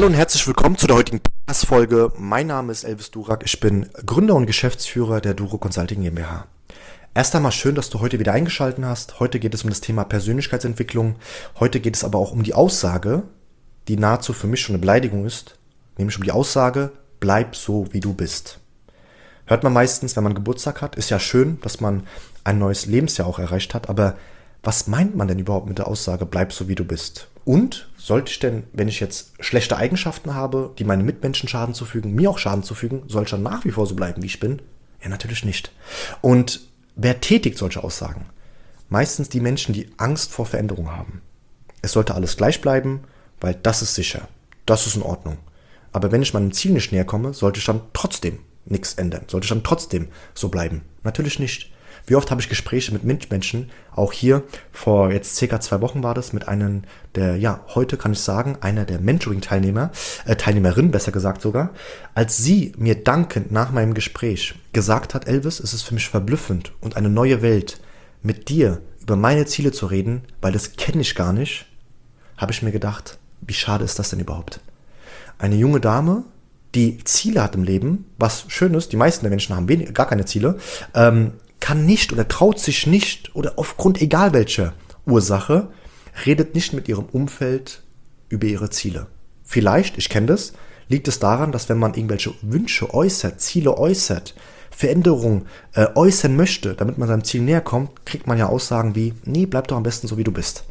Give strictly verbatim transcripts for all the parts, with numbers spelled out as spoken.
Hallo und herzlich willkommen zu der heutigen Podcast-Folge. Mein Name ist Elvis Durak, ich bin Gründer und Geschäftsführer der Duro Consulting GmbH. Erst einmal schön, dass du heute wieder eingeschaltet hast. Heute geht es um das Thema Persönlichkeitsentwicklung. Heute geht es aber auch um die Aussage, die nahezu für mich schon eine Beleidigung ist, nämlich um die Aussage, bleib so, wie du bist. Hört man meistens, wenn man Geburtstag hat, ist ja schön, dass man ein neues Lebensjahr auch erreicht hat, aber was meint man denn überhaupt mit der Aussage, bleib so, wie du bist? Und sollte ich denn, wenn ich jetzt schlechte Eigenschaften habe, die meinen Mitmenschen Schaden zufügen, mir auch Schaden zufügen, soll ich dann nach wie vor so bleiben, wie ich bin? Ja, natürlich nicht. Und wer tätigt solche Aussagen? Meistens die Menschen, die Angst vor Veränderung haben. Es sollte alles gleich bleiben, weil das ist sicher. Das ist in Ordnung. Aber wenn ich meinem Ziel nicht näher komme, sollte ich dann trotzdem nichts ändern. Sollte ich dann trotzdem so bleiben? Natürlich nicht. Wie oft habe ich Gespräche mit Mitmenschen, auch hier, vor jetzt circa zwei Wochen war das, mit einem der, ja, heute kann ich sagen, einer der Mentoring-Teilnehmer, äh, Teilnehmerin, besser gesagt sogar, als sie mir dankend nach meinem Gespräch gesagt hat, Elvis, es ist für mich verblüffend und eine neue Welt, mit dir über meine Ziele zu reden, weil das kenne ich gar nicht, habe ich mir gedacht, wie schade ist das denn überhaupt? Eine junge Dame, die Ziele hat im Leben, was schön ist, die meisten der Menschen haben wenig, gar keine Ziele, ähm, kann nicht oder traut sich nicht oder aufgrund egal welcher Ursache, redet nicht mit ihrem Umfeld über ihre Ziele. Vielleicht, ich kenne das, liegt es daran, dass wenn man irgendwelche Wünsche äußert, Ziele äußert, Veränderungen äh, äußern möchte, damit man seinem Ziel näher kommt, kriegt man ja Aussagen wie, nee, bleib doch am besten so, wie du bist.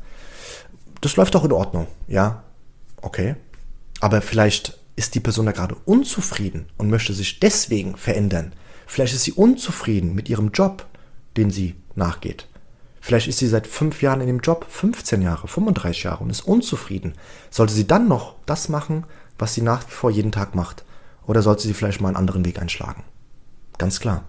Das läuft doch in Ordnung, ja, okay. Aber vielleicht ist die Person da gerade unzufrieden und möchte sich deswegen verändern. Vielleicht ist sie unzufrieden mit ihrem Job, den sie nachgeht. Vielleicht ist sie seit fünf Jahren in dem Job, fünfzehn Jahre, fünfunddreißig Jahre und ist unzufrieden. Sollte sie dann noch das machen, was sie nach wie vor jeden Tag macht? Oder sollte sie vielleicht mal einen anderen Weg einschlagen? Ganz klar.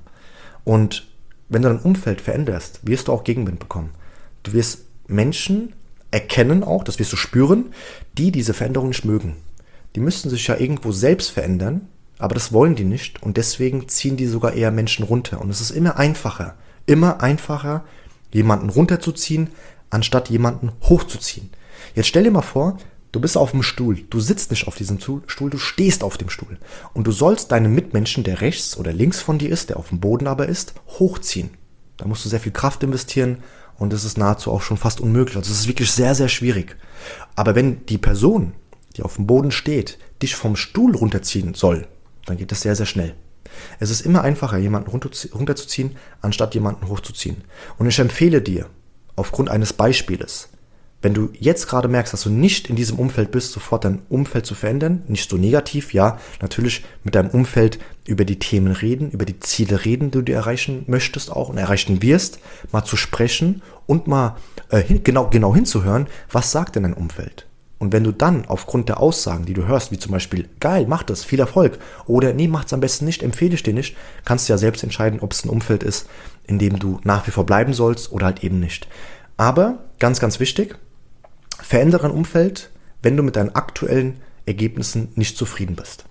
Und wenn du dein Umfeld veränderst, wirst du auch Gegenwind bekommen. Du wirst Menschen erkennen auch, das wirst du spüren, die diese Veränderung nicht mögen. Die müssten sich ja irgendwo selbst verändern, aber das wollen die nicht und deswegen ziehen die sogar eher Menschen runter. Und es ist immer einfacher, immer einfacher, jemanden runterzuziehen, anstatt jemanden hochzuziehen. Jetzt stell dir mal vor, du bist auf dem Stuhl, du sitzt nicht auf diesem Stuhl, du stehst auf dem Stuhl. Und du sollst deinen Mitmenschen, der rechts oder links von dir ist, der auf dem Boden aber ist, hochziehen. Da musst du sehr viel Kraft investieren und das ist nahezu auch schon fast unmöglich. Also es ist wirklich sehr, sehr schwierig. Aber wenn die Person, die auf dem Boden steht, dich vom Stuhl runterziehen soll, dann geht das sehr, sehr schnell. Es ist immer einfacher, jemanden runterzuziehen, anstatt jemanden hochzuziehen. Und ich empfehle dir, aufgrund eines Beispieles, wenn du jetzt gerade merkst, dass du nicht in diesem Umfeld bist, sofort dein Umfeld zu verändern, nicht so negativ, ja, natürlich mit deinem Umfeld über die Themen reden, über die Ziele reden, die du erreichen möchtest auch und erreichen wirst, mal zu sprechen und mal äh, hin, genau, genau hinzuhören, was sagt denn dein Umfeld? Und wenn du dann aufgrund der Aussagen, die du hörst, wie zum Beispiel, geil, mach das, viel Erfolg, oder nee, macht's am besten nicht, empfehle ich dir nicht, kannst du ja selbst entscheiden, ob es ein Umfeld ist, in dem du nach wie vor bleiben sollst oder halt eben nicht. Aber, ganz, ganz wichtig, verändere ein Umfeld, wenn du mit deinen aktuellen Ergebnissen nicht zufrieden bist.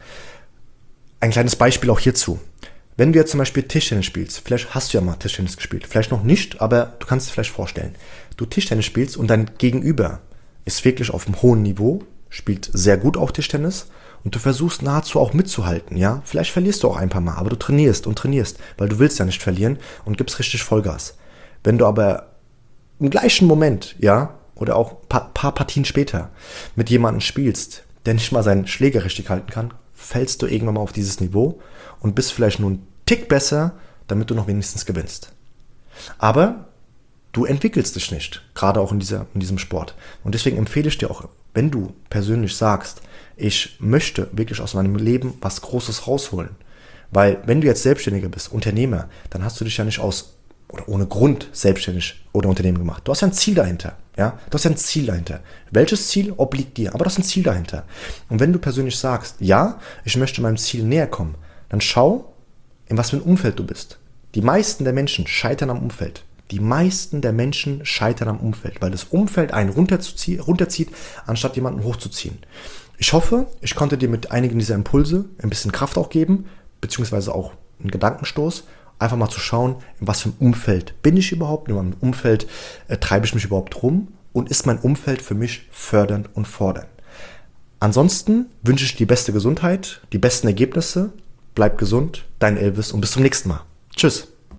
Ein kleines Beispiel auch hierzu. Wenn du jetzt zum Beispiel Tischtennis spielst, vielleicht hast du ja mal Tischtennis gespielt, vielleicht noch nicht, aber du kannst es vielleicht vorstellen. Du Tischtennis spielst und dein Gegenüber ist wirklich auf einem hohen Niveau, spielt sehr gut auch Tischtennis und du versuchst nahezu auch mitzuhalten, ja. Vielleicht verlierst du auch ein paar Mal, aber du trainierst und trainierst, weil du willst ja nicht verlieren und gibst richtig Vollgas. Wenn du aber im gleichen Moment, ja, oder auch ein paar, paar Partien später mit jemandem spielst, der nicht mal seinen Schläger richtig halten kann, fällst du irgendwann mal auf dieses Niveau und bist vielleicht nur einen Tick besser, damit du noch wenigstens gewinnst. Aber du entwickelst dich nicht, gerade auch in, dieser, in diesem Sport. Und deswegen empfehle ich dir auch, wenn du persönlich sagst, ich möchte wirklich aus meinem Leben was Großes rausholen. Weil wenn du jetzt Selbstständiger bist, Unternehmer, dann hast du dich ja nicht aus oder ohne Grund selbstständig oder Unternehmen gemacht. Du hast ja ein Ziel dahinter. Ja? Du hast ja ein Ziel dahinter. Welches Ziel obliegt dir? Aber du hast ein Ziel dahinter. Und wenn du persönlich sagst, ja, ich möchte meinem Ziel näher kommen, dann schau, in was für ein Umfeld du bist. Die meisten der Menschen scheitern am Umfeld. Die meisten der Menschen scheitern am Umfeld, weil das Umfeld einen runterzieht, anstatt jemanden hochzuziehen. Ich hoffe, ich konnte dir mit einigen dieser Impulse ein bisschen Kraft auch geben, beziehungsweise auch einen Gedankenstoß, einfach mal zu schauen, in was für einem Umfeld bin ich überhaupt, in welchem Umfeld äh, treibe ich mich überhaupt rum und ist mein Umfeld für mich fördernd und fordernd. Ansonsten wünsche ich dir die beste Gesundheit, die besten Ergebnisse. Bleib gesund, dein Elvis und bis zum nächsten Mal. Tschüss.